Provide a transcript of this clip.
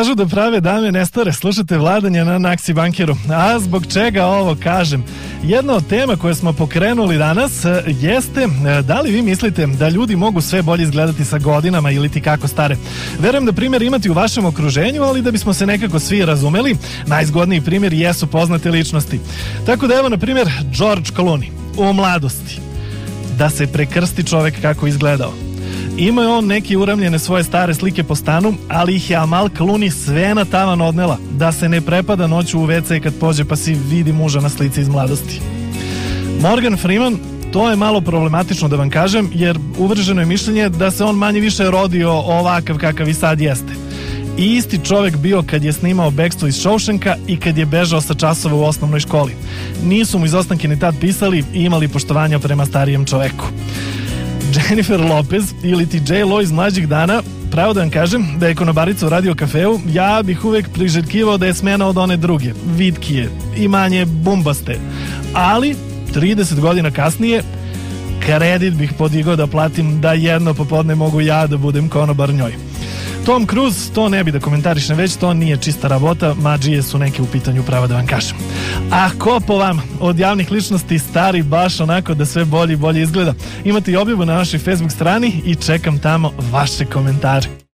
Kažu da prave dame ne stare, slušate Vladanja na Naksi Bankeru. A zbog čega ovo kažem? Jedna od tema koje smo pokrenuli danas jeste da li vi mislite da ljudi mogu sve bolje izgledati sa godinama ili ti kako stare. Verujem da primjer imate u vašem okruženju, ali da bismo se nekako svi razumeli, najzgodniji primjer jesu poznate ličnosti. Tako da evo na primjer George Clooney u mladosti. Da se prekrsti čovek kako izgledao. Imao je on neke uramljene svoje stare slike po stanu, ali ih je Amal Clooney sve na tavan odnela, da se ne prepada noću u WC kad pođe pa si vidi muža na slici iz mladosti. Morgan Freeman, to je malo problematično da vam kažem, jer uvrženo je mišljenje da se on manje više rodio ovakav kakav i sad jeste. I isti čovek bio kad je snimao Bekstvo iz Shawshanka i kad je bežao sa časova u osnovnoj školi. Nisu mu izostanke ni tad pisali i imali poštovanja prema starijem čoveku. Jennifer Lopez ili ti J-Lo iz mlađih dana, pravo da vam kažem da je konobarica u Radio Kafeu, ja bih uvek priželjkivao da je smena od one druge, vitkije i manje bumbaste. Ali 30 godina kasnije kredit bih podigao da platim da jedno popodne mogu ja da budem konobar njoj. Tom Cruise, to ne bi da komentarišem već, to nije čista rabota, mađije su neke u pitanju, pravo da vam kažem. A ko po vama od javnih ličnosti stari baš onako da sve bolje i bolje izgleda? Imate i objavu na našoj Facebook strani i čekam tamo vaše komentare.